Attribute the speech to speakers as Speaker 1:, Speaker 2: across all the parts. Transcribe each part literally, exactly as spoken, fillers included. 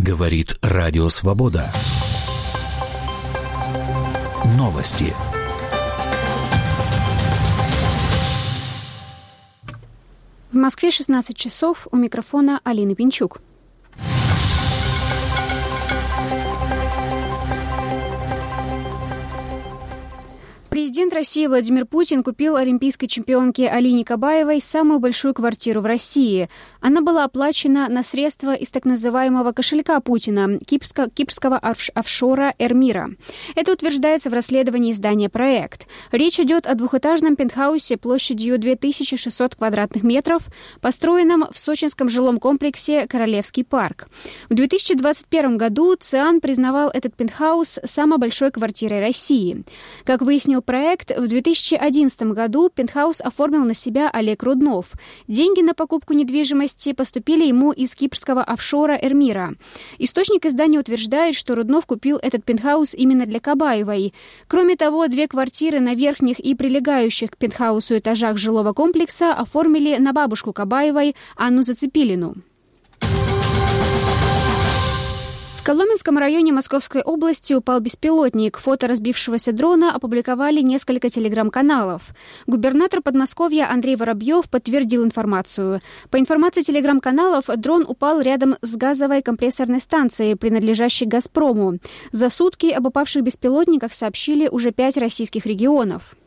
Speaker 1: Говорит Радио Свобода. Новости.
Speaker 2: В Москве шестнадцать часов, у микрофона Алина Пинчук. Президент России Владимир Путин купил олимпийской чемпионке Алине Кабаевой самую большую квартиру в России. Она была оплачена на средства из так называемого кошелька Путина, кипрско- кипрского офшора Эрмира. Это утверждается в расследовании издания «Проект». Речь идет о двухэтажном пентхаусе площадью две тысячи шестьсот квадратных метров, построенном в сочинском жилом комплексе «Королевский парк». В две тысячи двадцать первом году ЦИАН признавал этот пентхаус самой большой квартирой России. Как выяснил проект, в две тысячи одиннадцатом году пентхаус оформил на себя Олег Руднов. Деньги на покупку недвижимости поступили ему из кипрского офшора Эрмира. Источник издания утверждает, что Руднов купил этот пентхаус именно для Кабаевой. Кроме того, две квартиры на верхних и прилегающих к пентхаусу этажах жилого комплекса оформили на бабушку Кабаевой Анну Зацепилину. В Коломенском районе Московской области упал беспилотник. Фото разбившегося дрона опубликовали несколько телеграм-каналов. Губернатор Подмосковья Андрей Воробьев подтвердил информацию. По информации телеграм-каналов, дрон упал рядом с газовой компрессорной станцией, принадлежащей «Газпрому». За сутки об упавших беспилотниках сообщили уже пять российских регионов.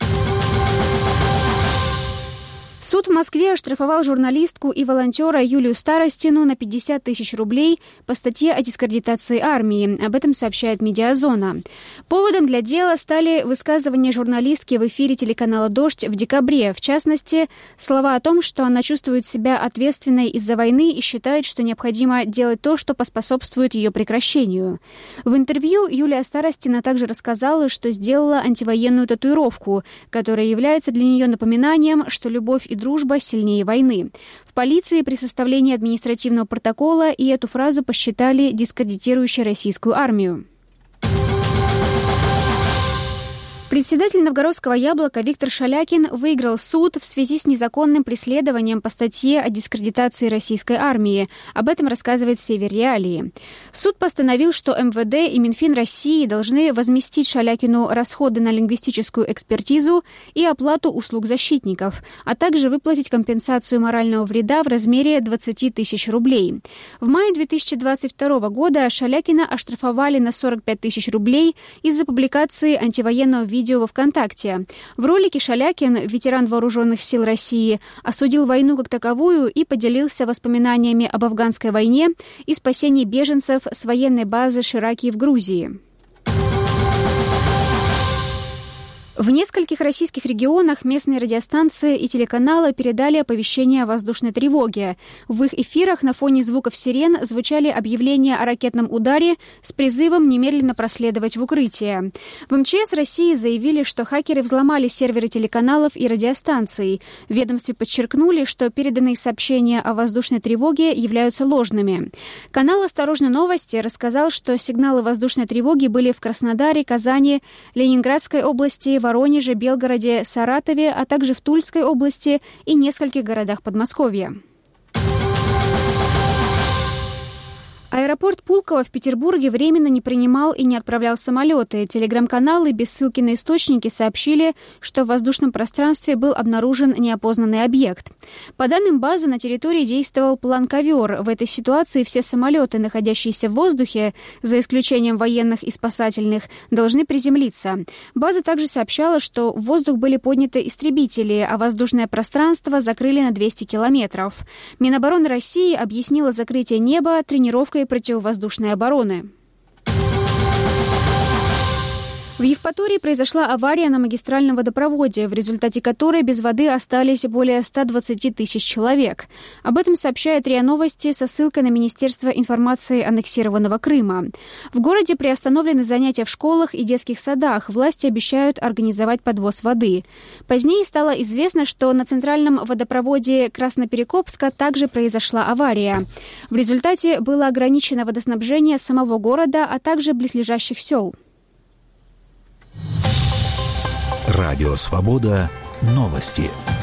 Speaker 2: Суд в Москве оштрафовал журналистку и волонтера Юлию Старостину на пятьдесят тысяч рублей по статье о дискредитации армии. Об этом сообщает «Медиазона». Поводом для дела стали высказывания журналистки в эфире телеканала «Дождь» в декабре. В частности, слова о том, что она чувствует себя ответственной из-за войны и считает, что необходимо делать то, что поспособствует ее прекращению. В интервью Юлия Старостина также рассказала, что сделала антивоенную татуировку, которая является для нее напоминанием, что любовь и дружба сильнее войны. В полиции при составлении административного протокола и эту фразу посчитали дискредитирующей российскую армию. Председатель Новгородского «Яблока» Виктор Шалякин выиграл суд в связи с незаконным преследованием по статье о дискредитации российской армии. Об этом рассказывает «Север Реалии». Суд постановил, что эм вэ дэ и Минфин России должны возместить Шалякину расходы на лингвистическую экспертизу и оплату услуг защитников, а также выплатить компенсацию морального вреда в размере двадцать тысяч рублей. В мае две тысячи двадцать второго года Шалякина оштрафовали на сорок пять тысяч рублей из-за публикации антивоенного видео видео во ВКонтакте. В ролике Шалякин, ветеран Вооруженных сил России, осудил войну как таковую и поделился воспоминаниями об афганской войне и спасении беженцев с военной базы Шираки в Грузии. В нескольких российских регионах местные радиостанции и телеканалы передали оповещение о воздушной тревоге. В их эфирах на фоне звуков сирен звучали объявления о ракетном ударе с призывом немедленно проследовать в укрытие. В эм че эс России заявили, что хакеры взломали серверы телеканалов и радиостанций. В ведомстве подчеркнули, что переданные сообщения о воздушной тревоге являются ложными. Канал «Осторожно, новости» рассказал, что сигналы воздушной тревоги были в Краснодаре, Казани, Ленинградской области, Воронеже, Белгороде, Саратове, а также в Тульской области и нескольких городах Подмосковья. Аэропорт Пулково в Петербурге временно не принимал и не отправлял самолеты. Телеграм-каналы без ссылки на источники сообщили, что в воздушном пространстве был обнаружен неопознанный объект. По данным базы, на территории действовал план «Ковер». В этой ситуации все самолеты, находящиеся в воздухе, за исключением военных и спасательных, должны приземлиться. База также сообщала, что в воздух были подняты истребители, а воздушное пространство закрыли на двести километров. Минобороны России объяснила закрытие неба тренировкой противовоздушной обороны. В Евпатории произошла авария на магистральном водопроводе, в результате которой без воды остались более ста двадцати тысяч человек. Об этом сообщает РИА Новости со ссылкой на Министерство информации аннексированного Крыма. В городе приостановлены занятия в школах и детских садах. Власти обещают организовать подвоз воды. Позднее стало известно, что на центральном водопроводе Красноперекопска также произошла авария. В результате было ограничено водоснабжение самого города, а также близлежащих сел.
Speaker 1: Радио Свобода. Новости.